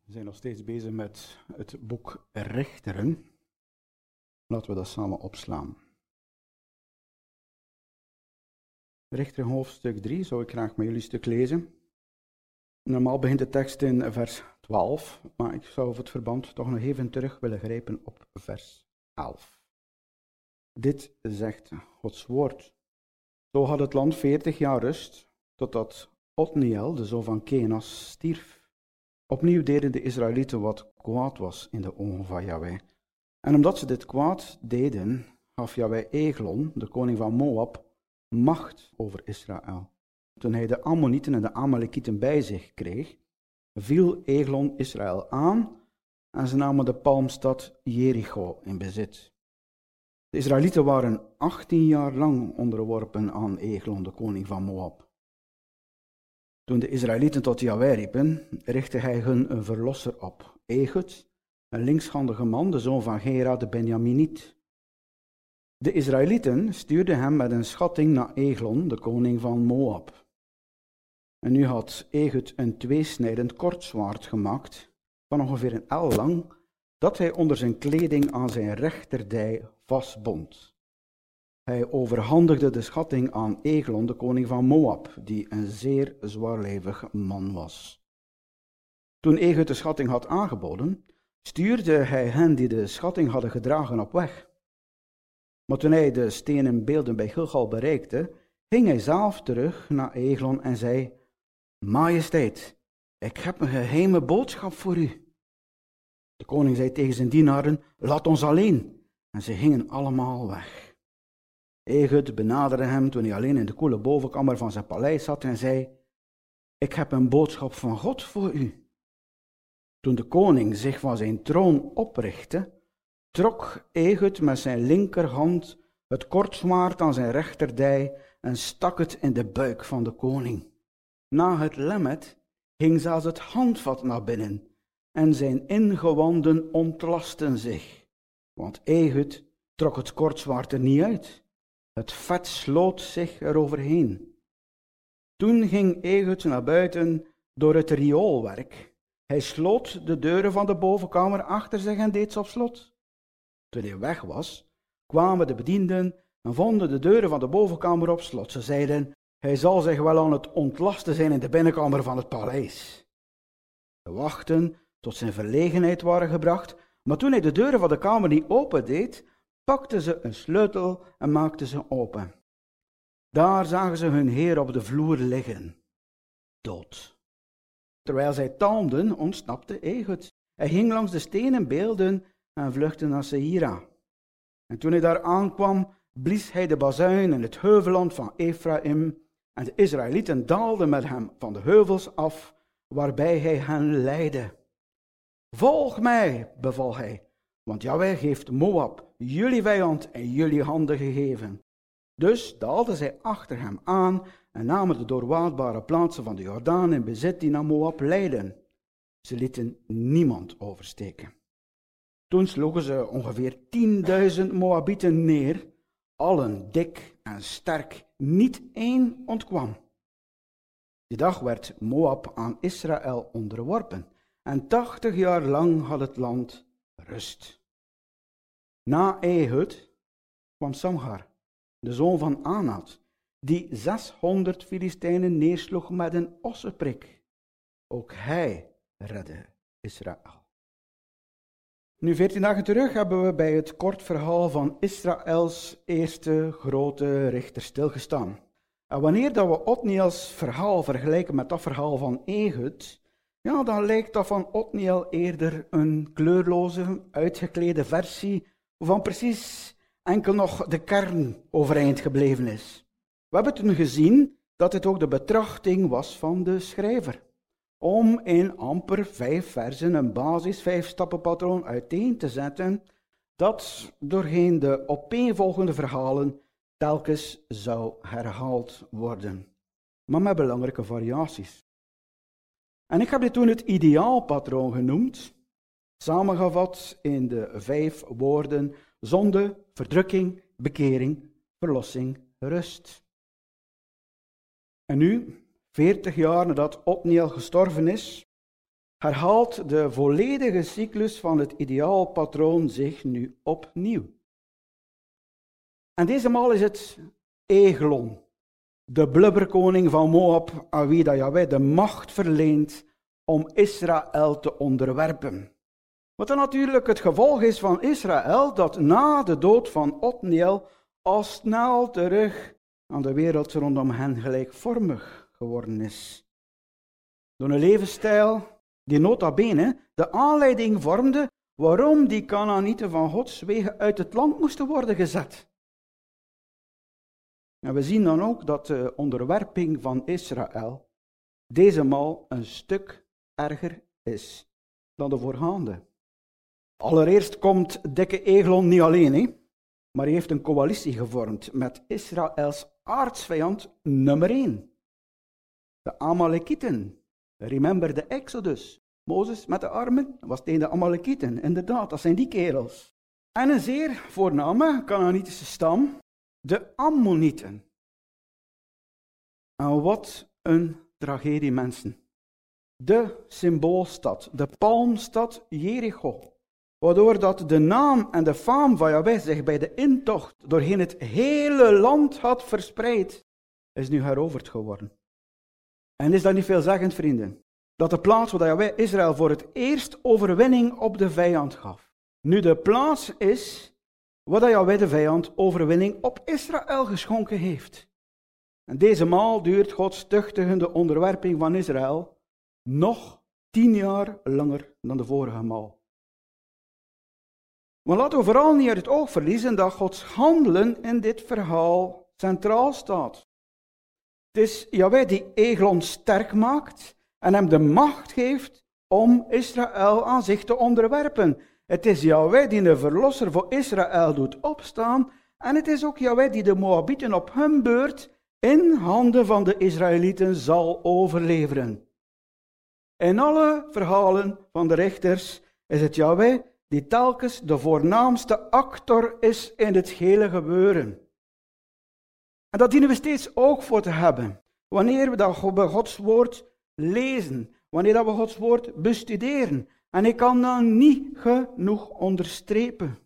We zijn nog steeds bezig met het boek Richteren. Laten we dat samen opslaan. Richteren hoofdstuk 3 zou ik graag met jullie stuk lezen. Normaal begint de tekst in vers 12, maar ik zou voor het verband toch nog even terug willen grijpen op vers 11. Dit zegt Gods woord. Zo had het land 40 jaar rust, totdat Otniel, de zoon van Kenas, stierf. Opnieuw deden de Israëlieten wat kwaad was in de ogen van Jahweh. En omdat ze dit kwaad deden, gaf Jahweh Eglon, de koning van Moab, macht over Israël. Toen hij de Ammonieten en de Amalekieten bij zich kreeg, viel Eglon Israël aan en ze namen de palmstad Jericho in bezit. De Israëlieten waren 18 jaar lang onderworpen aan Eglon, de koning van Moab. Toen de Israëlieten tot Jahweh riepen, richtte hij hun een verlosser op, Ehud, een linkshandige man, de zoon van Gera de Benjaminiet. De Israëlieten stuurden hem met een schatting naar Eglon, de koning van Moab. En nu had Ehud een tweesnijdend kortzwaard gemaakt, van ongeveer een el lang, dat hij onder zijn kleding aan zijn rechterdij vastbond. Hij overhandigde de schatting aan Eglon, de koning van Moab, die een zeer zwaarlijvig man was. Toen Ehud de schatting had aangeboden, stuurde hij hen die de schatting hadden gedragen op weg. Maar toen hij de stenen beelden bij Gilgal bereikte, ging hij zelf terug naar Eglon en zei: Majesteit, ik heb een geheime boodschap voor u. De koning zei tegen zijn dienaren: Laat ons alleen. En ze gingen allemaal weg. Ehud benaderde hem toen hij alleen in de koele bovenkamer van zijn paleis zat en zei: Ik heb een boodschap van God voor u. Toen de koning zich van zijn troon oprichtte, trok Ehud met zijn linkerhand het kortzwaard aan zijn rechterdij en stak het in de buik van de koning. Na het lemmet ging zelfs het handvat naar binnen en zijn ingewanden ontlastten zich, want Ehud trok het kortzwaard er niet uit. Het vet sloot zich eroverheen. Toen ging Ehud naar buiten door het rioolwerk. Hij sloot de deuren van de bovenkamer achter zich en deed ze op slot. Toen hij weg was, kwamen de bedienden en vonden de deuren van de bovenkamer op slot. Ze zeiden: Hij zal zich wel aan het ontlasten zijn in de binnenkamer van het paleis. De wachten tot zijn verlegenheid waren gebracht, maar toen hij de deuren van de kamer niet opendeed, pakten ze een sleutel en maakten ze open. Daar zagen ze hun heer op de vloer liggen, dood. Terwijl zij talmden, ontsnapte Ehud. Hij ging langs de stenen beelden en vluchtte naar Seira. En toen hij daar aankwam, blies hij de bazuin in het heuvelland van Ephraim, en de Israëlieten daalden met hem van de heuvels af, waarbij hij hen leidde. Volg mij, beval hij, want Jahweh heeft Moab, jullie vijand, in jullie handen gegeven. Dus daalden zij achter hem aan en namen de doorwaadbare plaatsen van de Jordaan in bezit die naar Moab leidden. Ze lieten niemand oversteken. Toen sloegen ze ongeveer 10.000 Moabieten neer, allen dik en sterk, niet één ontkwam. Die dag werd Moab aan Israël onderworpen en 80 jaar lang had het land rust. Na Ehud kwam Samgar, de zoon van Anat, die 600 Filistijnen neersloeg met een ossenprik. Ook hij redde Israël. Nu 14 dagen terug hebben we bij het kort verhaal van Israëls eerste grote richter stilgestaan. En wanneer dat we Otniels verhaal vergelijken met dat verhaal van Ehud, ja, dan lijkt dat van Otniel eerder een kleurloze, uitgeklede versie, waarvan precies enkel nog de kern overeind gebleven is. We hebben toen gezien dat dit ook de betrachting was van de schrijver, om in amper 5 versen een basis 5-stappenpatroon uiteen te zetten, dat doorheen de opeenvolgende verhalen telkens zou herhaald worden, maar met belangrijke variaties. En ik heb dit toen het ideaalpatroon genoemd, samengevat in de 5 woorden: zonde, verdrukking, bekering, verlossing, rust. En nu, 40 jaar nadat Otniel gestorven is, herhaalt de volledige cyclus van het ideaalpatroon zich nu opnieuw. En deze maal is het Eglon, de blubberkoning van Moab, aan wie dat Jahweh de macht verleent om Israël te onderwerpen. Wat dan natuurlijk het gevolg is van Israël, dat na de dood van Otniel al snel terug aan de wereld rondom hen gelijkvormig geworden is. Door een levensstijl die nota bene de aanleiding vormde waarom die Kanaanieten van Gods wegen uit het land moesten worden gezet. En we zien dan ook dat de onderwerping van Israël deze maal een stuk erger is dan de voorgaande. Allereerst komt dikke Eglon niet alleen, maar hij heeft een coalitie gevormd met Israëls aardsvijand nummer 1. De Amalekieten. Remember de Exodus. Mozes met de armen was tegen de Amalekieten. Inderdaad, dat zijn die kerels. En een zeer voorname Kanaanitische stam, de Ammonieten. En wat een tragedie, mensen. De symboolstad, de palmstad Jericho, waardoor dat de naam en de faam van Jahweh zich bij de intocht doorheen het hele land had verspreid, is nu heroverd geworden. En is dat niet veelzeggend, vrienden? Dat de plaats waar Jahweh Israël voor het eerst overwinning op de vijand gaf, nu de plaats is waar Jahweh de vijand overwinning op Israël geschonken heeft. En deze maal duurt Gods tuchtigende onderwerping van Israël nog 10 jaar langer dan de vorige maal. Maar laten we vooral niet uit het oog verliezen dat Gods handelen in dit verhaal centraal staat. Het is Jahweh die Eglon sterk maakt en hem de macht geeft om Israël aan zich te onderwerpen. Het is Jahweh die de verlosser voor Israël doet opstaan en het is ook Jahweh die de Moabieten op hun beurt in handen van de Israëlieten zal overleveren. In alle verhalen van de richters is het Jahweh die telkens de voornaamste actor is in het hele gebeuren. En dat dienen we steeds oog voor te hebben. Wanneer we dat Gods woord lezen, wanneer dat we Gods woord bestuderen. En ik kan dat niet genoeg onderstrepen.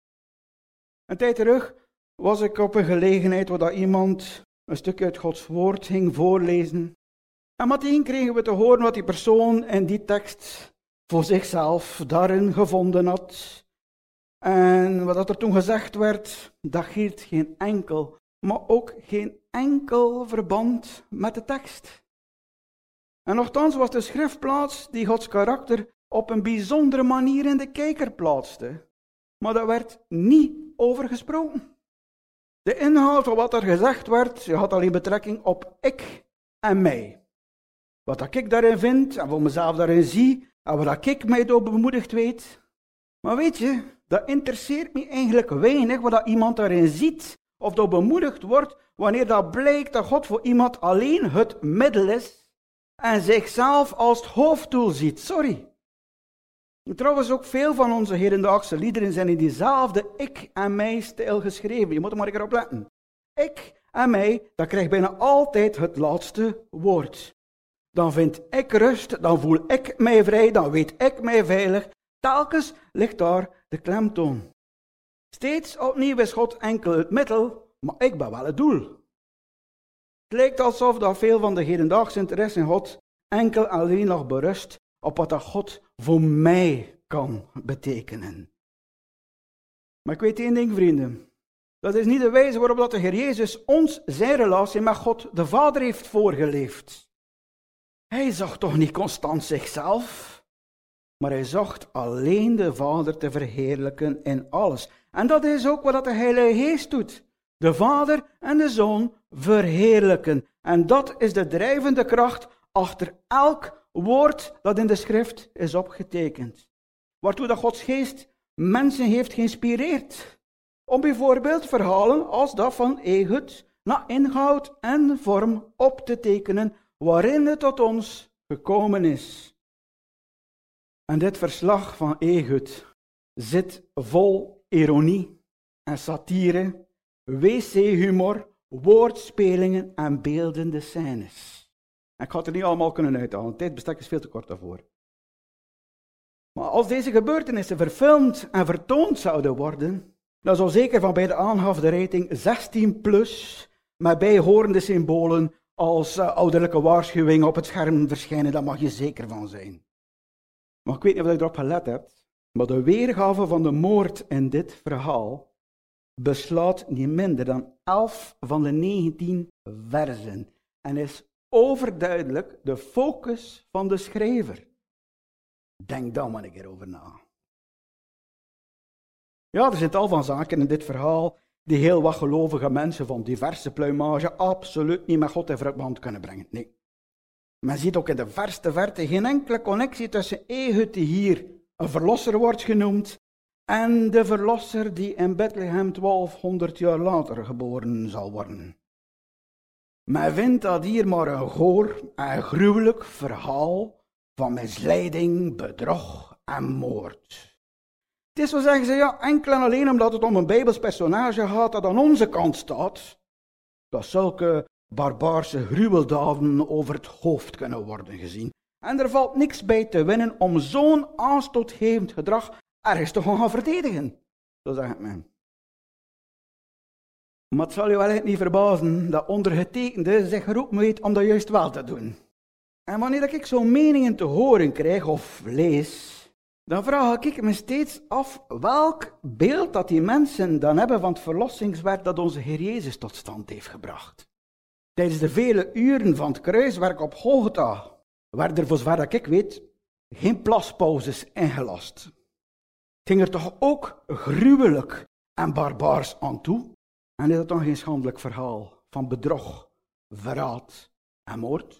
Een tijd terug was ik op een gelegenheid waar dat iemand een stukje uit Gods woord ging voorlezen. En meteen kregen we te horen wat die persoon in die tekst voor zichzelf daarin gevonden had. En wat er toen gezegd werd, dat hield geen enkel, maar ook geen enkel verband met de tekst. En nochtans was de schriftplaats die Gods karakter op een bijzondere manier in de kijker plaatste. Maar daar werd niet over gesproken. De inhoud van wat er gezegd werd, had alleen betrekking op ik en mij. Wat dat ik daarin vind en voor mezelf daarin zie en wat ik mij door bemoedigd weet. Maar weet je, dat interesseert me eigenlijk weinig wat dat iemand daarin ziet of door bemoedigd wordt wanneer dat blijkt dat God voor iemand alleen het middel is en zichzelf als het hoofddoel ziet. Sorry. Trouwens, ook veel van onze hedendaagse liederen zijn in diezelfde ik en mij stijl geschreven. Je moet er maar erop letten. Ik en mij, dat krijgt bijna altijd het laatste woord. Dan vind ik rust, dan voel ik mij vrij, dan weet ik mij veilig. Telkens ligt daar de klemtoon. Steeds opnieuw is God enkel het middel, maar ik ben wel het doel. Het lijkt alsof dat veel van de hedendaagse interesse in God enkel alleen nog berust op wat dat God voor mij kan betekenen. Maar ik weet één ding, vrienden. Dat is niet de wijze waarop dat de Heer Jezus ons zijn relatie met God de Vader heeft voorgeleefd. Hij zag toch niet constant zichzelf, maar hij zocht alleen de Vader te verheerlijken in alles. En dat is ook wat de Heilige Geest doet. De Vader en de Zoon verheerlijken. En dat is de drijvende kracht achter elk woord dat in de schrift is opgetekend. Waartoe dat Gods Geest mensen heeft geïnspireerd. Om bijvoorbeeld verhalen als dat van Ehud naar inhoud en vorm op te tekenen waarin het tot ons gekomen is. En dit verslag van Ehud zit vol ironie en satire, wc-humor, woordspelingen en beeldende scènes. Ik ga het er niet allemaal kunnen uithalen, het tijdbestek is veel te kort daarvoor. Maar als deze gebeurtenissen verfilmd en vertoond zouden worden, dan zou zeker van bij de aanhaf de rating 16 plus met bijhorende symbolen als ouderlijke waarschuwing op het scherm verschijnen. Daar mag je zeker van zijn. Maar ik weet niet of je erop gelet hebt, maar de weergave van de moord in dit verhaal beslaat niet minder dan 11 van de 19 versen en is overduidelijk de focus van de schrijver. Denk daar maar een keer over na. Ja, er zit tal van zaken in dit verhaal die heel wat gelovige mensen van diverse pluimage absoluut niet met God in verband kunnen brengen. Nee. Men ziet ook in de verste verte geen enkele connectie tussen Ehud, die hier een verlosser wordt genoemd, en de verlosser die in Bethlehem 1200 jaar later geboren zal worden. Men vindt dat hier maar een goor en gruwelijk verhaal van misleiding, bedrog en moord. Het is zo zeggen ze, ja, enkel en alleen omdat het om een Bijbels personage gaat dat aan onze kant staat, dat zulke barbaarse gruweldaden over het hoofd kunnen worden gezien. En er valt niks bij te winnen om zo'n aanstootgevend gedrag ergens te gaan verdedigen. Zo zegt men. Maar het zal je wel niet verbazen dat ondergetekende zich geroepen weet om dat juist wel te doen. En wanneer ik zo'n meningen te horen krijg of lees, dan vraag ik me steeds af welk beeld dat die mensen dan hebben van het verlossingswerk dat onze Heer Jezus tot stand heeft gebracht. Tijdens de vele uren van het kruiswerk op Golgotha werden er, voor zover ik weet, geen plaspauzes ingelast. Het ging er toch ook gruwelijk en barbaars aan toe? En is dat dan geen schandelijk verhaal van bedrog, verraad en moord?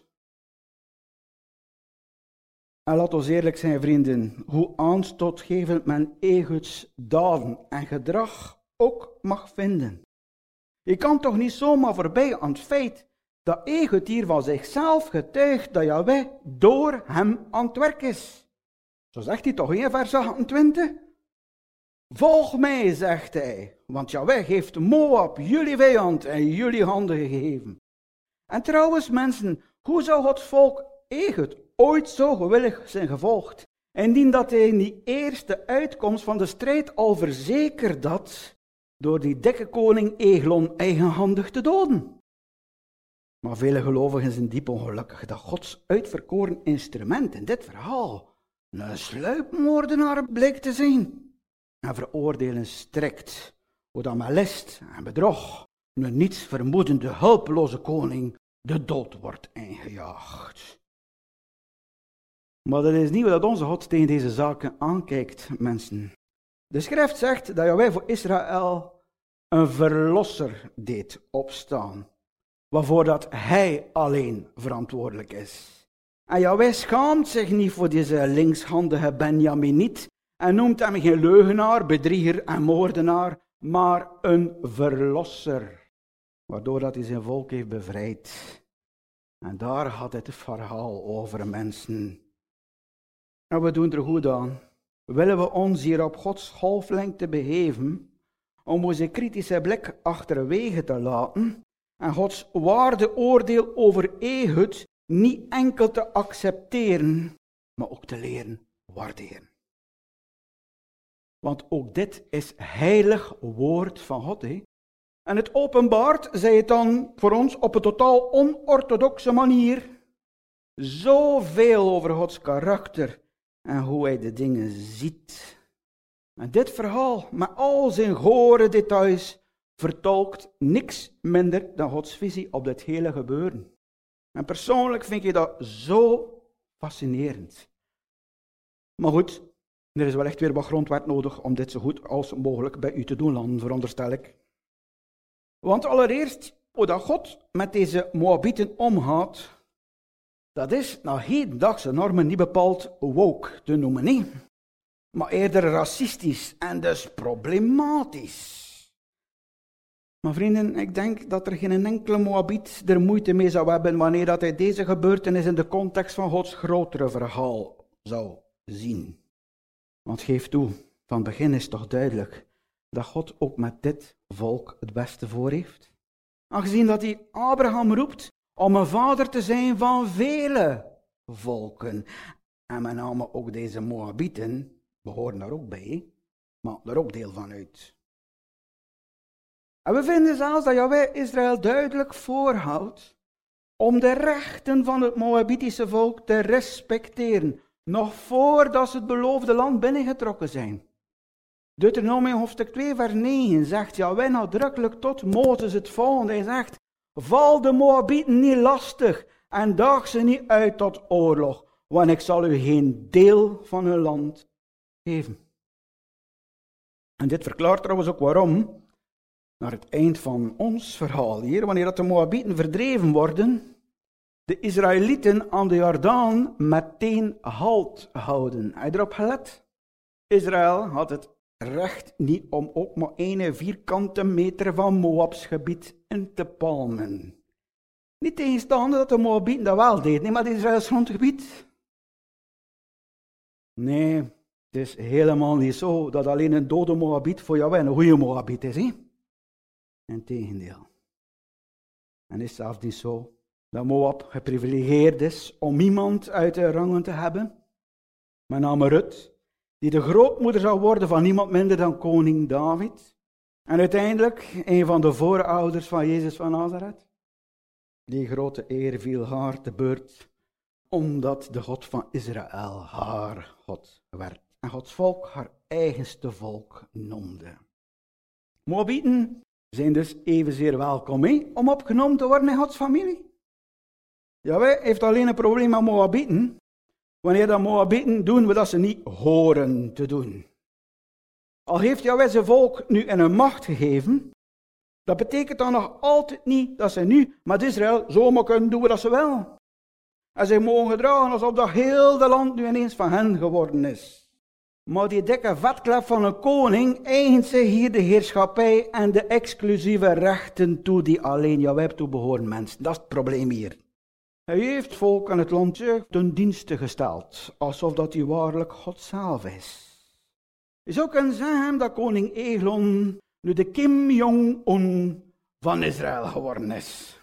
En laat ons eerlijk zijn, vrienden, hoe aanstootgevend men Ehuds daden en gedrag ook mag vinden. Je kan toch niet zomaar voorbij aan het feit dat Ehud hier van zichzelf getuigt dat Jahweh door hem aan het werk is. Zo zegt hij toch in vers 28? Volg mij, zegt hij, want Jahweh heeft Moab, jullie vijand, in jullie handen gegeven. En trouwens, mensen, hoe zou Gods volk Ehud ooit zo gewillig zijn gevolgd, indien dat hij in die eerste uitkomst van de strijd al verzekerd had door die dikke koning Eglon eigenhandig te doden? Maar vele gelovigen zijn diep ongelukkig dat Gods uitverkoren instrument in dit verhaal een sluipmoordenaar blijkt te zijn. En veroordelen strikt hoe dat met list en bedrog een niets vermoedende hulpeloze koning de dood wordt ingejaagd. Maar dat is niet wat onze God tegen deze zaken aankijkt, mensen. De schrift zegt dat Jahweh voor Israël een verlosser deed opstaan, waarvoor dat hij alleen verantwoordelijk is. En Jahweh schaamt zich niet voor deze linkshandige Benjaminiet en noemt hem geen leugenaar, bedrieger en moordenaar, maar een verlosser, waardoor dat hij zijn volk heeft bevrijd. En daar gaat het verhaal over, mensen. En we doen er goed aan. Willen we ons hier op Gods golflengte begeven, om onze kritische blik achterwege te laten en Gods waardeoordeel over Ehud niet enkel te accepteren, maar ook te leren waarderen. Want ook dit is heilig woord van God. En het openbaart, zei het dan voor ons, op een totaal onorthodoxe manier, zoveel over Gods karakter en hoe hij de dingen ziet. En dit verhaal, met al zijn gore details, vertolkt niks minder dan Gods visie op dit hele gebeuren. En persoonlijk vind ik dat zo fascinerend. Maar goed, er is wel echt weer wat grondwerk nodig om dit zo goed als mogelijk bij u te doen landen, veronderstel ik. Want allereerst, hoe dat God met deze Moabieten omgaat, dat is naar hedendaagse normen niet bepaald woke te noemen, nee. Maar eerder racistisch en dus problematisch. Maar vrienden, ik denk dat er geen enkele Moabiet er moeite mee zou hebben wanneer dat hij deze gebeurtenis in de context van Gods grotere verhaal zou zien. Want geef toe, van begin is toch duidelijk dat God ook met dit volk het beste voor heeft. Aangezien dat hij Abraham roept om een vader te zijn van vele volken. En met name ook deze Moabieten behoren daar ook bij, maken er ook deel van uit. En we vinden zelfs dat Jahweh Israël duidelijk voorhoudt om de rechten van het Moabitische volk te respecteren, nog voordat ze het beloofde land binnengetrokken zijn. Deuteronomium hoofdstuk 2 vers 9 zegt Jahweh nadrukkelijk tot Mozes het volgende. Hij zegt, val de Moabieten niet lastig en daag ze niet uit tot oorlog, want ik zal u geen deel van hun land geven. En dit verklaart trouwens ook waarom, naar het eind van ons verhaal hier, wanneer dat de Moabieten verdreven worden, de Israëlieten aan de Jordaan meteen halt houden. Heb je erop gelet? Israël had het recht niet om ook maar 1 vierkante meter van Moabs gebied in te palmen. Niet tegenstaande dat de Moabieten dat wel deden, nee, maar het Israëls grondgebied. Nee, het is helemaal niet zo dat alleen een dode Moabiet voor jou een goede Moabiet is. Hè? Integendeel. En is het zelfs niet zo dat Moab geprivilegeerd is om iemand uit de rangen te hebben. Met name Rut, die de grootmoeder zou worden van niemand minder dan koning David. En uiteindelijk een van de voorouders van Jezus van Nazareth. Die grote eer viel haar te beurt, omdat de God van Israël haar God werd. En Gods volk haar eigenste volk noemde. Moabieten zijn dus evenzeer welkom om opgenomen te worden in Gods familie. Jahweh heeft alleen een probleem met Moabieten, wanneer de Moabieten doen wat ze niet horen te doen. Al heeft Jahweh zijn volk nu in hun macht gegeven, dat betekent dan nog altijd niet dat ze nu met Israël zomaar kunnen doen wat ze willen. En ze mogen gedragen alsof dat heel de land nu ineens van hen geworden is. Maar die dikke vetklep van een koning eigent zich hier de heerschappij en de exclusieve rechten toe die alleen Jahweh toebehoren, mensen. Dat is het probleem hier. Hij heeft volk aan het landje ten dienste gesteld, alsof dat hij waarlijk God zelf is. Je zou kunnen zeggen dat koning Eglon nu de Kim Jong-un van Israël geworden is.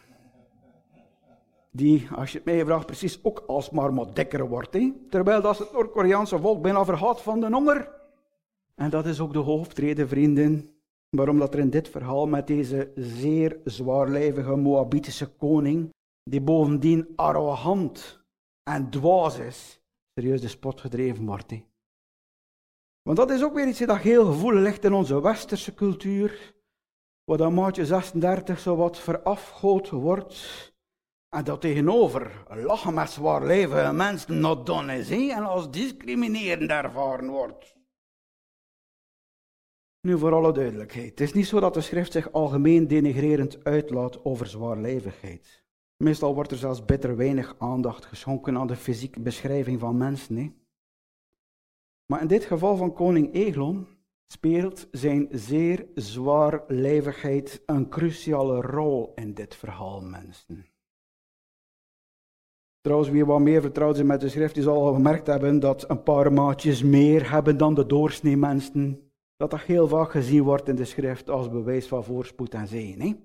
Die, als je het mij vraagt, precies ook alsmaar maar dikker wordt. Hè? Terwijl dat het Noord-Koreaanse volk bijna vergaat van de honger. En dat is ook de hoofdreden, vrienden, waarom dat er in dit verhaal met deze zeer zwaarlijvige Moabitische koning, die bovendien arrogant en dwaas is, serieus de spot gedreven wordt. Hè? Want dat is ook weer iets dat heel gevoelig ligt in onze westerse cultuur, waar dat maatje 36 zo wat verafgood wordt. En dat tegenover lachen met zwaarlijvige mensen not done is, en als discriminerend ervaren wordt. Nu voor alle duidelijkheid, het is niet zo dat de schrift zich algemeen denigrerend uitlaat over zwaarlijvigheid. Meestal wordt er zelfs bitter weinig aandacht geschonken aan de fysieke beschrijving van mensen. Hè. Maar in dit geval van koning Eglon speelt zijn zeer zwaarlijvigheid een cruciale rol in dit verhaal, mensen. Trouwens, wie wat meer vertrouwd is met de schrift, die zal al gemerkt hebben dat een paar maatjes meer hebben dan de doorsnee mensen. Dat heel vaak gezien wordt in de schrift als bewijs van voorspoed en zegen. Hè?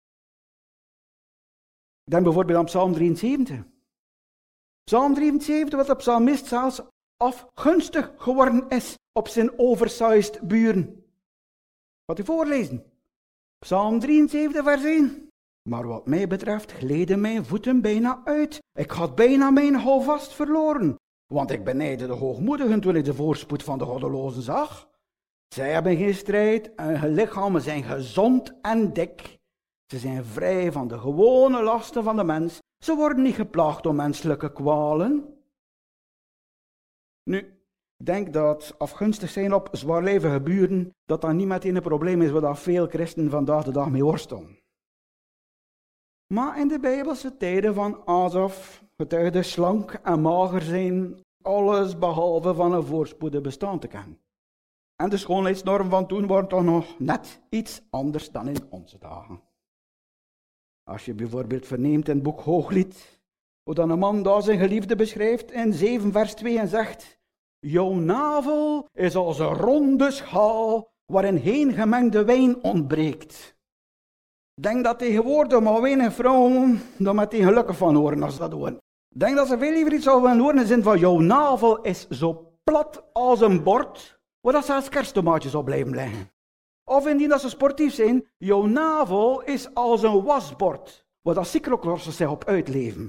Denk bijvoorbeeld aan Psalm 73. Psalm 73, wat de psalmist zelfs afgunstig geworden is op zijn oversized buren. Wat hij voorlezen. Psalm 73, vers 1. Maar wat mij betreft gleden mijn voeten bijna uit. Ik had bijna mijn houvast verloren. Want ik benijdde de hoogmoedigen toen ik de voorspoed van de goddelozen zag. Zij hebben geen strijd en hun lichamen zijn gezond en dik. Ze zijn vrij van de gewone lasten van de mens. Ze worden niet geplaagd door menselijke kwalen. Nu, ik denk dat afgunstig zijn op zwaarlijvige buren, dat niet meteen een probleem is waar veel christenen vandaag de dag mee worstelen. Maar in de Bijbelse tijden van Asaf getuigde slank en mager zijn alles behalve van een voorspoedig bestaan te kennen. En de schoonheidsnorm van toen wordt toch nog net iets anders dan in onze dagen. Als je bijvoorbeeld verneemt in het boek Hooglied, hoe dan een man daar zijn geliefde beschrijft in 7 vers 2 en zegt: jouw navel is als een ronde schaal waarin geen gemengde wijn ontbreekt. Ik denk dat tegenwoordig maar weinig vrouwen daar meteen gelukkig van horen als ze dat doen. Ik denk dat ze veel liever iets zouden willen horen in de zin van, jouw navel is zo plat als een bord, waar dat zelfs kersttomaatjes op blijven liggen. Of indien dat ze sportief zijn, jouw navel is als een wasbord, waar dat cyclocrossen zich op uitleven.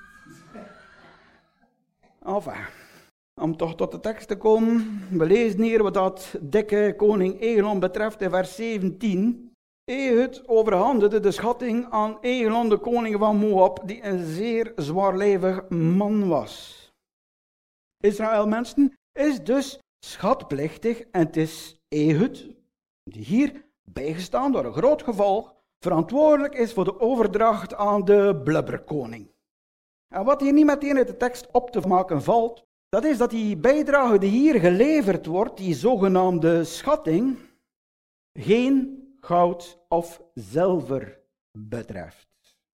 Enfin, om toch tot de tekst te komen, we lezen hier wat dat dikke koning Eglon betreft in vers 17. Ehud overhandigde de schatting aan Eglon, de koning van Moab, die een zeer zwaarlijvig man was. Israël, mensen, is dus schatplichtig en het is Ehud, die hier, bijgestaan door een groot gevolg, verantwoordelijk is voor de overdracht aan de blubberkoning. En wat hier niet meteen uit de tekst op te maken valt, dat is dat die bijdrage die hier geleverd wordt, die zogenaamde schatting, geen goud of zilver betreft.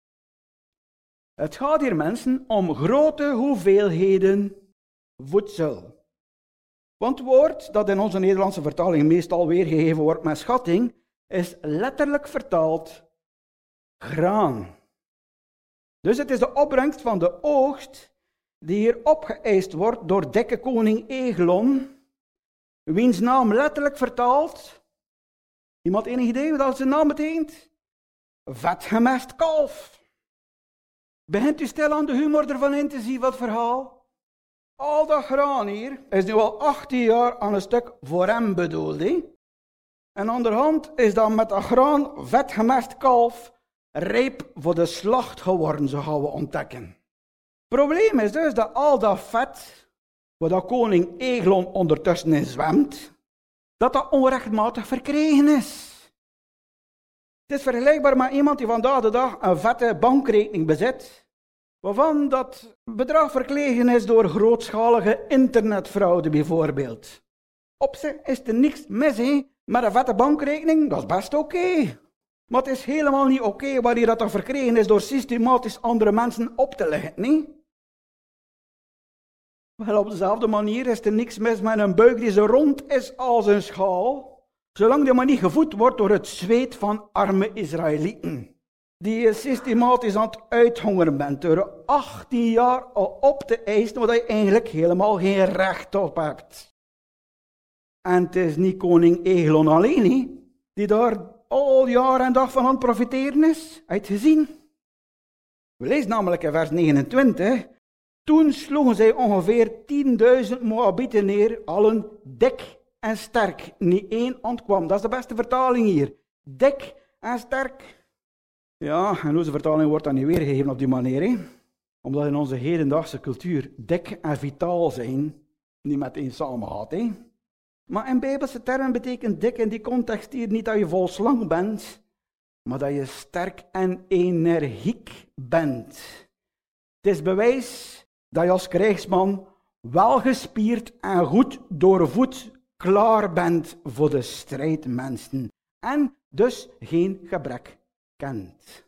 Het gaat hier, mensen, om grote hoeveelheden voedsel. Want het woord dat in onze Nederlandse vertaling meestal weergegeven wordt met schatting, is letterlijk vertaald graan. Dus het is de opbrengst van de oogst die hier opgeëist wordt door dikke koning Eglon, wiens naam letterlijk vertaald, iemand enig idee wat zijn naam betekent? Vetgemest kalf. Begint u stil aan de humor ervan in te zien, wat verhaal? Al dat graan hier is nu al 18 jaar aan een stuk voor hem bedoeld. En aan de hand is dan met dat graan vetgemest kalf rijp voor de slacht geworden, zo gaan we ontdekken. Het probleem is dus dat al dat vet, waar dat koning Eglon ondertussen in zwemt, dat onrechtmatig verkregen is. Het is vergelijkbaar met iemand die vandaag de dag een vette bankrekening bezit, waarvan dat bedrag verkregen is door grootschalige internetfraude bijvoorbeeld. Op zich is er niks mis met een vette bankrekening, dat is best oké. Maar het is helemaal niet oké wanneer dat dan verkregen is door systematisch andere mensen op te leggen, niet? Wel, op dezelfde manier is er niks mis met een buik die zo rond is als een schaal, zolang die maar niet gevoed wordt door het zweet van arme Israëlieten, die je systematisch aan het uithongeren bent door 18 jaar al op te eisen, waar je eigenlijk helemaal geen recht op hebt. En het is niet koning Eglon alleen, die daar al jaar en dag van aan het profiteren is, uitgezien. We lezen namelijk in vers 29, toen sloegen zij ongeveer 10.000 Moabieten neer, allen dik en sterk. Niet één ontkwam. Dat is de beste vertaling hier. Dik en sterk. Ja, in onze vertaling wordt dat niet weergegeven op die manier. Omdat in onze hedendaagse cultuur dik en vitaal zijn niet meteen samengaat. Maar in Bijbelse termen betekent dik in die context hier niet dat je vol slang bent, maar dat je sterk en energiek bent. Het is bewijs dat je als krijgsman welgespierd en goed doorvoed klaar bent voor de strijd, mensen. En dus geen gebrek kent.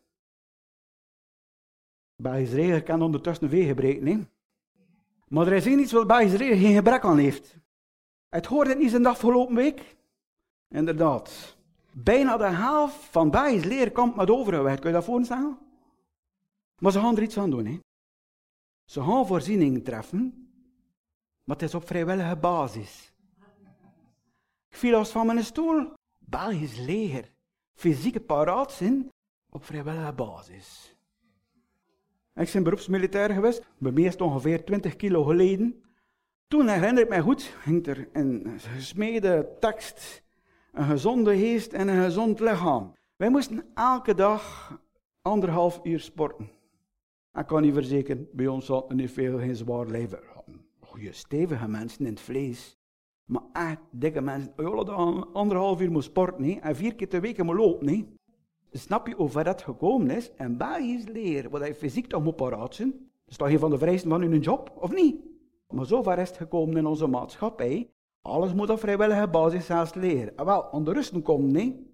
Belgisch leger kent ondertussen veel gebreken, maar er is één iets wat Belgisch leger geen gebrek aan heeft. Het hoorde niet in de afgelopen week. Inderdaad. Bijna de helft van Belgisch leger kampt met overgewicht. Kun je dat voorstellen? Maar ze gaan er iets aan doen. Ze gaan voorzieningen treffen, maar het is op vrijwillige basis. Ik viel als van mijn stoel. Belgisch leger. Fysieke paraat zijn op vrijwillige basis. Ik ben beroepsmilitair geweest, bij mij is het ongeveer 20 kilo geleden. Toen, herinner ik mij goed, ging er een gesmede tekst, een gezonde geest en een gezond lichaam. Wij moesten elke dag 1,5 uur sporten. Ik kan niet verzekeren, bij ons zaten niet veel, geen zwaar leven. Goeie stevige mensen in het vlees. Maar echt dikke mensen, die dan 1,5 uur moet sporten en 4 keer per week moet lopen. Snap je hoe ver dat gekomen is? En Belgisch leer, waar je fysiek toch moet paraat zijn. Dat is toch een van de vereisten van hun job, of niet? Maar zo ver is het gekomen in onze maatschappij. Alles moet op vrijwillige basis zelfs leren. En wel, aan de rusten komen, nee.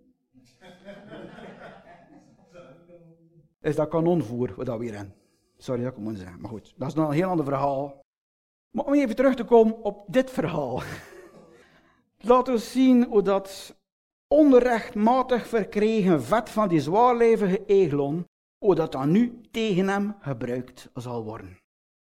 Is dat kanonvoer, wat dat weer in. Sorry dat ik moet zeggen, maar goed. Dat is nog een heel ander verhaal. Maar om even terug te komen op dit verhaal. Laten we zien hoe dat onrechtmatig verkregen vet van die zwaarlijvige Eglon, hoe dat dan nu tegen hem gebruikt zal worden.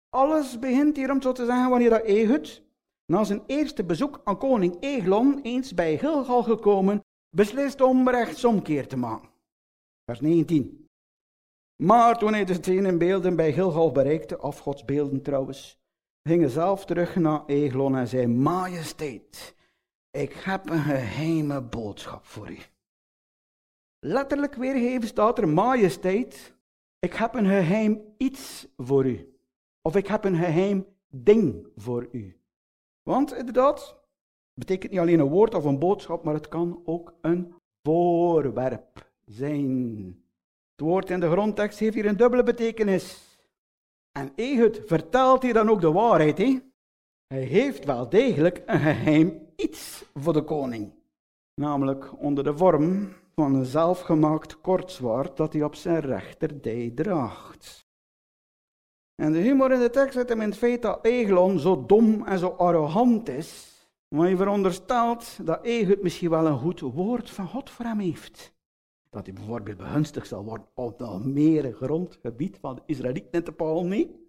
Alles begint hier, om zo te zeggen, wanneer dat Ehud, na zijn eerste bezoek aan koning Eglon, eens bij Gilgal gekomen, beslist om rechtsomkeer te maken. Vers 19. Maar toen hij de stenen beelden bij Gilgal bereikte, afgodsbeelden trouwens, ging hij zelf terug naar Eglon en zei: Majesteit, ik heb een geheime boodschap voor u. Letterlijk weergegeven staat er: Majesteit, ik heb een geheim iets voor u. Of ik heb een geheim ding voor u. Want inderdaad, betekent niet alleen een woord of een boodschap, maar het kan ook een voorwerp zijn. Het woord in de grondtekst heeft hier een dubbele betekenis. En Ehud vertelt hier dan ook de waarheid. Hè? Hij heeft wel degelijk een geheim iets voor de koning. Namelijk onder de vorm van een zelfgemaakt kortzwaard dat hij op zijn rechterdij draagt. En de humor in de tekst zit hem in het feit dat Eglon zo dom en zo arrogant is, maar je veronderstelt dat Ehud misschien wel een goed woord van God voor hem heeft. Dat hij bijvoorbeeld begunstigd zal worden op nog meer grondgebied van de Israëlieten in te palen, nee.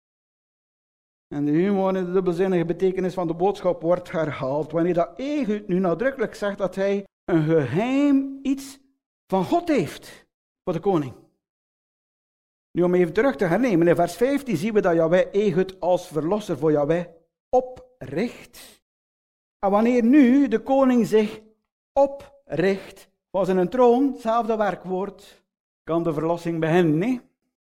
En de humor in de dubbelzinnige betekenis van de boodschap wordt herhaald wanneer dat Ehud nu nadrukkelijk zegt dat hij een geheim iets van God heeft voor de koning. Nu om even terug te hernemen, in vers 15 zien we dat Jahweh Ehud als verlosser voor Jahweh opricht. En wanneer nu de koning zich opricht van zijn troon, hetzelfde werkwoord, kan de verlossing beginnen. Nee?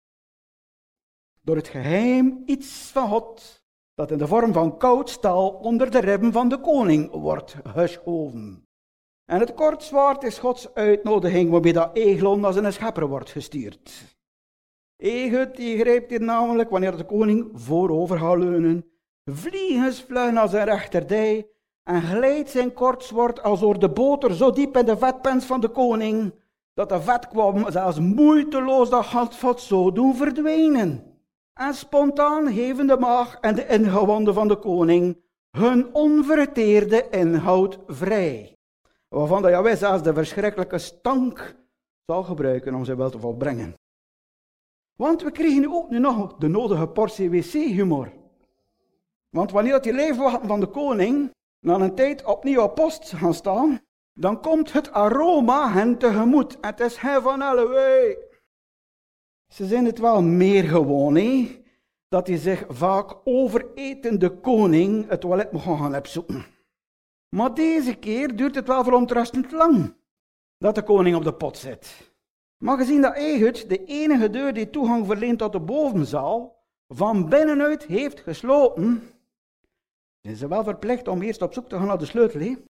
Door het geheim iets van God, dat in de vorm van koud staal onder de ribben van de koning wordt geschoven. En het kortzwaard is Gods uitnodiging waarmee dat Eglon naar zijn schepper wordt gestuurd. Ehud die grijpt hier namelijk, wanneer de koning voorover gaat leunen, vliegensvlug naar zijn rechterdij en glijdt zijn kortzwaard als door de boter zo diep in de vetpens van de koning, dat de vetkwam zelfs moeiteloos dat handvat zo doen verdwijnen. En spontaan geven de maag en de ingewanden van de koning hun onverteerde inhoud vrij, waarvan dat Jahweh zelfs de verschrikkelijke stank zal gebruiken om zijn wil te volbrengen. Want we kregen nu ook nog de nodige portie wc-humor. Want wanneer die lijfwachten van de koning na een tijd opnieuw op post gaan staan, dan komt het aroma hen tegemoet. En het is hij van alle. Ze zijn het wel meer gewoon, hè? Dat hij zich vaak overetende koning het toilet moet gaan opzoeken. Maar deze keer duurt het wel verontrustend lang dat de koning op de pot zit. Maar gezien dat Ehud de enige deur die toegang verleent tot de bovenzaal van binnenuit heeft gesloten, zijn ze wel verplicht om eerst op zoek te gaan naar de sleutel. Hè?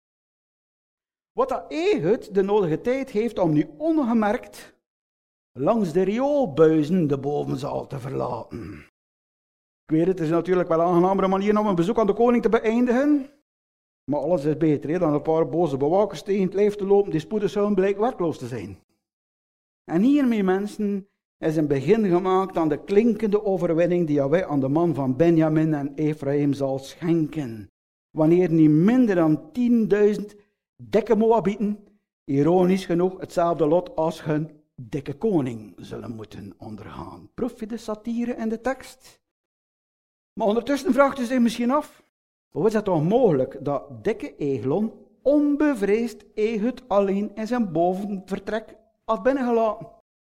Wat dat Ehud de nodige tijd heeft om nu ongemerkt langs de rioolbuizen de bovenzaal te verlaten. Ik weet het is natuurlijk wel een aangenamere manier om een bezoek aan de koning te beëindigen, maar alles is beter hè, dan een paar boze bewakers tegen het lijf te lopen die spoedig zullen blijken werkloos te zijn. En hiermee, mensen, is een begin gemaakt aan de klinkende overwinning die Jahweh aan de man van Benjamin en Ephraim zal schenken. Wanneer niet minder dan 10.000 dikke Moabieten, ironisch genoeg hetzelfde lot als hun dikke koning, zullen moeten ondergaan. Proef je de satire in de tekst? Maar ondertussen vraagt u zich misschien af, hoe is het toch mogelijk dat dikke Eglon onbevreesd Ehud alleen in zijn bovenvertrek had binnengelaten?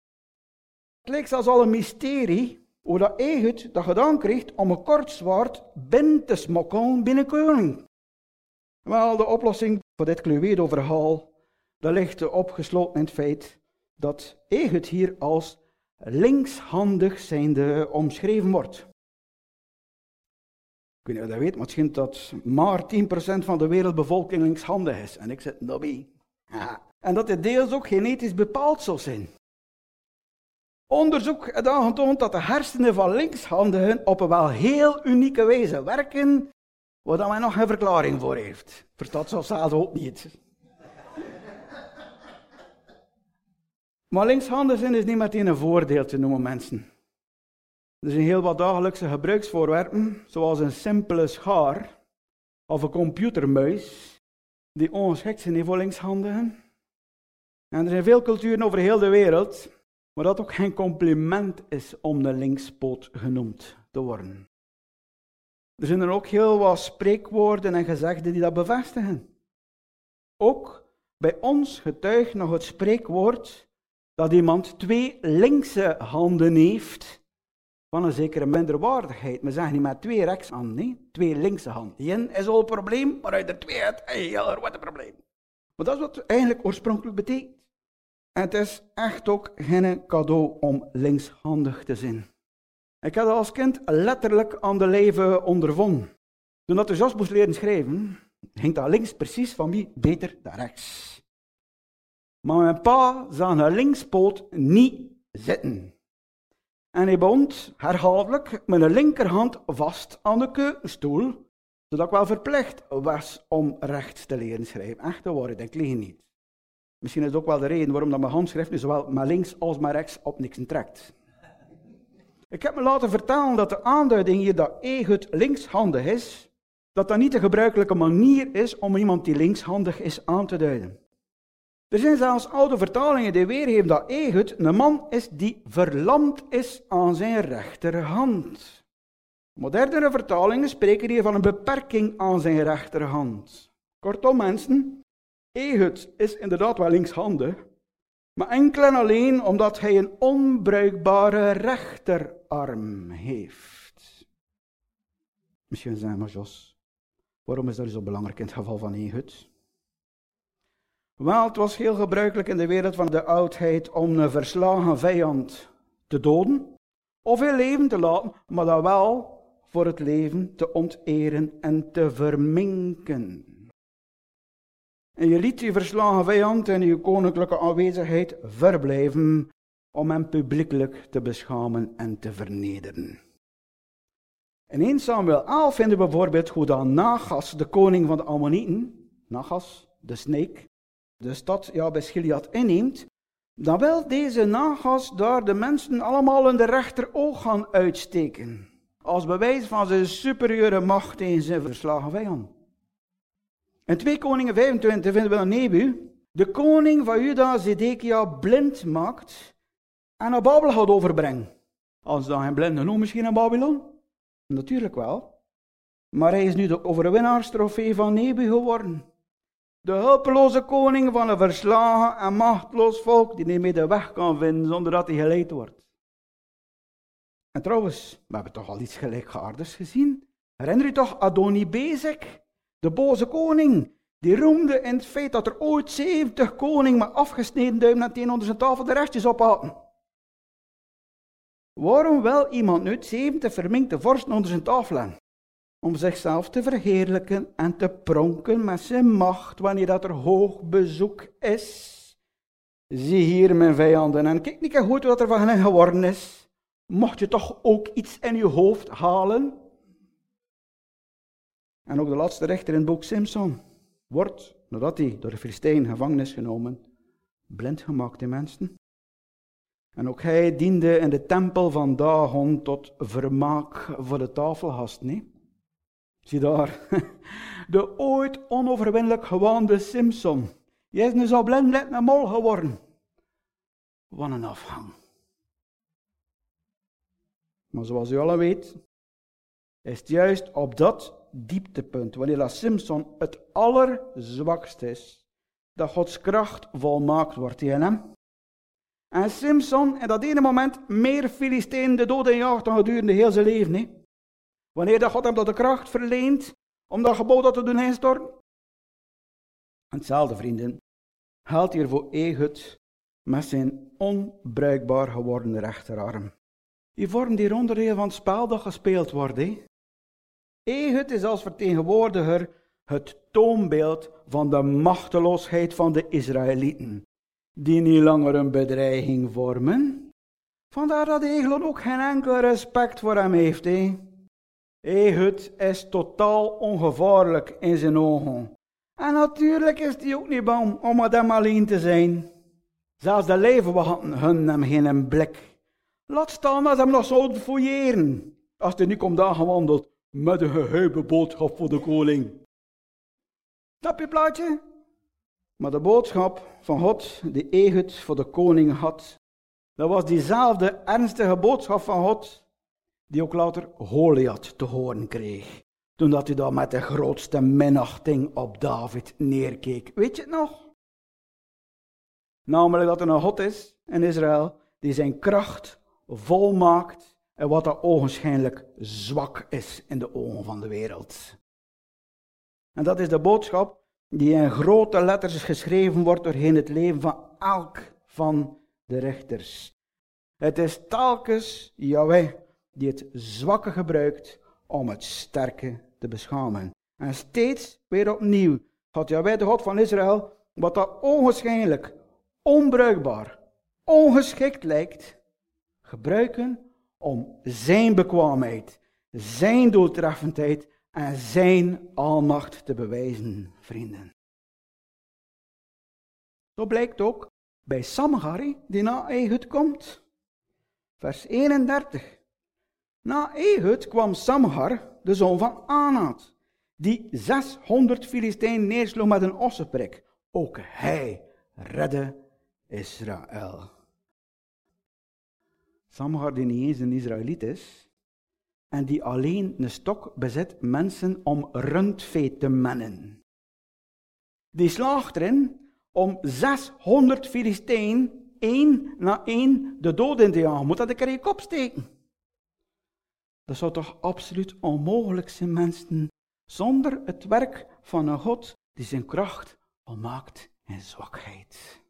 Het lijkt zelfs al een mysterie hoe dat Ehud dat gedaan kreeg om een kortzwaard binnen te smokkelen binnen koning. Wel, de oplossing voor dit Cluedo-verhaal, dat ligt opgesloten in het feit dat Ehud hier als linkshandig zijnde omschreven wordt. Ik weet niet of je dat weet, maar het schijnt dat maar 10% van de wereldbevolking linkshandig is. En ik zit nobby. Ja. En dat dit deels ook genetisch bepaald zou zijn. Onderzoek heeft aangetoond dat de hersenen van linkshandigen op een wel heel unieke wijze werken, waar men nog geen verklaring voor heeft. Verstaat zo zelf ook niet. Maar linkshandig zijn is niet meteen een voordeel te noemen, mensen. Er zijn heel wat dagelijkse gebruiksvoorwerpen, zoals een simpele schaar of een computermuis, die ongeschikt zijn voor linkshandigen. En er zijn veel culturen over heel de wereld, maar dat ook geen compliment is om de linkspoot genoemd te worden. Er zijn er ook heel wat spreekwoorden en gezegden die dat bevestigen. Ook bij ons getuigt nog het spreekwoord dat iemand 2 linkse handen heeft van een zekere minderwaardigheid. We zeggen niet met 2 rechtshanden, nee, 2 linkse handen. Die ene is al een probleem, maar uit er 2 uit, heel wat een probleem. Maar dat is wat het eigenlijk oorspronkelijk betekent. En het is echt ook geen cadeau om linkshandig te zijn. Ik had dat als kind letterlijk aan de lijve ondervonden. Toen dat Jos moest leren schrijven, ging dat links precies van wie beter dan rechts. Maar mijn pa zag een linkspoot niet zitten. En hij bond herhaaldelijk met een linkerhand vast aan de keukenstoel, zodat ik wel verplicht was om rechts te leren schrijven. Echt te worden, ik lieg niet. Misschien is het ook wel de reden waarom dat mijn handschrift nu zowel met links als met rechts op niks trekt. Ik heb me laten vertellen dat de aanduiding hier dat Ehud linkshandig is, dat niet de gebruikelijke manier is om iemand die linkshandig is aan te duiden. Er zijn zelfs oude vertalingen die weergeven dat Ehud een man is die verlamd is aan zijn rechterhand. Modernere vertalingen spreken hier van een beperking aan zijn rechterhand. Kortom mensen, Ehud is inderdaad wel linkshandig, maar enkel en alleen omdat hij een onbruikbare rechterarm heeft. Misschien zeggen we, Jos, waarom is dat zo belangrijk in het geval van Ehud? Wel, het was heel gebruikelijk in de wereld van de oudheid om een verslagen vijand te doden, of in leven te laten, maar dat wel voor het leven te onteren en te verminken. En je liet die verslagen vijand in je koninklijke aanwezigheid verblijven om hem publiekelijk te beschamen en te vernederen. In 1 Samuel 11 vinden we bijvoorbeeld hoe dat Nagas, de koning van de Ammonieten, Nagas, de snake, de stad Jabes Gilead inneemt, dan wil deze Nagas daar de mensen allemaal in de rechteroog gaan uitsteken, als bewijs van zijn superieure macht tegen zijn verslagen vijand. In 2 Koningen 25 vinden we dat Nebu, de koning van Juda, Zedekia blind maakt en naar Babel gaat overbrengen. Als dan geen blinde genoeg misschien in Babylon? Natuurlijk wel. Maar hij is nu de overwinnaarstrofee van Nebu geworden. De hulpeloze koning van een verslagen en machteloos volk die niet meer de weg kan vinden zonder dat hij geleid wordt. En trouwens, we hebben toch al iets gelijkaardigs gezien. Herinner je toch Adoni-Bezek, de boze koning, die roemde in het feit dat er ooit 70 koningen met afgesneden duim en teen onder zijn tafel de restjes ophaten. Waarom wil iemand nu 70 verminkte vorsten onder zijn tafel hebben? Om zichzelf te verheerlijken en te pronken met zijn macht wanneer dat er hoog bezoek is. Zie hier mijn vijanden en kijk niet goed wat er van hen geworden is. Mocht je toch ook iets in je hoofd halen? En ook de laatste rechter in het boek Simson wordt, nadat hij door de Filistijn gevangen is genomen, blind gemaakt in mensen. En ook hij diende in de tempel van Dagon tot vermaak voor de tafelgast, nee? Zie daar, de ooit onoverwinnelijk gewaande Simson. Jij is nu zo blind net een mol geworden. Wat een afgang. Maar zoals u allen weet, is het juist op dat dieptepunt, wanneer dat Simson het allerzwakst is, dat Gods kracht volmaakt wordt in hem. En Simson in dat ene moment meer Filistijnen de dood injaagt dan gedurende heel zijn leven. He. Wanneer dat God hem tot de kracht verleent om dat gebouw dat te doen instorten. En hetzelfde, vrienden, geldt hier voor Ehud met zijn onbruikbaar geworden rechterarm. Die vormt hier onderdeel van het spel dat gespeeld wordt. He. Ehud is als vertegenwoordiger het toonbeeld van de machteloosheid van de Israëlieten, die niet langer een bedreiging vormen. Vandaar dat Eglon ook geen enkel respect voor hem heeft. Ehud is totaal ongevaarlijk in zijn ogen. En natuurlijk is hij ook niet bang om met hem alleen te zijn. Zelfs de leeuwenwachten hun hem geen blik. Laat staan dat ze hem nog zouden fouilleren, als hij nu komt aangewandeld met een geheime boodschap voor de koning. Snap je plaatje? Maar de boodschap van God die Ehud voor de koning had, dat was diezelfde ernstige boodschap van God die ook later Goliath te horen kreeg. Toen dat hij daar met de grootste minachting op David neerkeek. Weet je het nog? Namelijk dat er een God is in Israël die zijn kracht volmaakt en wat dat ogenschijnlijk zwak is in de ogen van de wereld. En dat is de boodschap die in grote letters geschreven wordt doorheen het leven van elk van de rechters. Het is telkens Yahweh die het zwakke gebruikt om het sterke te beschamen. En steeds weer opnieuw gaat Yahweh, de God van Israël, wat dat ogenschijnlijk onbruikbaar, ongeschikt lijkt, gebruiken om zijn bekwaamheid, zijn doeltreffendheid en zijn almacht te bewijzen, vrienden. Zo blijkt ook bij Samgar, die na Ehud komt. Vers 31. Na Ehud kwam Samgar, de zoon van Anaat, die 600 Filistijnen neersloeg met een ossenprik. Ook hij redde Israël. Samgar, die niet eens een Israëliet is, en die alleen een stok bezit mensen om rundvee te mennen. Die slaagt erin om 600 Filistijnen, één na één, de dood in te jagen. Moet dat een keer in je kop steken? Dat zou toch absoluut onmogelijk zijn, mensen, zonder het werk van een God die zijn kracht volmaakt in zwakheid.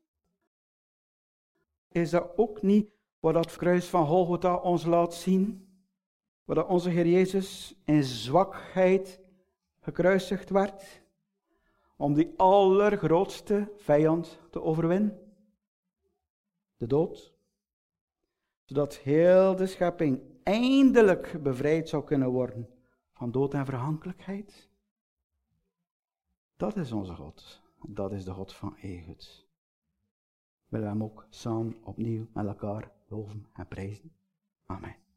Is dat ook niet wat dat kruis van Golgotha ons laat zien? Waar dat onze Heer Jezus in zwakheid gekruisigd werd, om die allergrootste vijand te overwinnen, de dood, zodat heel de schepping eindelijk bevrijd zou kunnen worden van dood en vergankelijkheid. Dat is onze God, dat is de God van Ehud. Willen we hem ook samen opnieuw met elkaar loven en prijzen. Amen.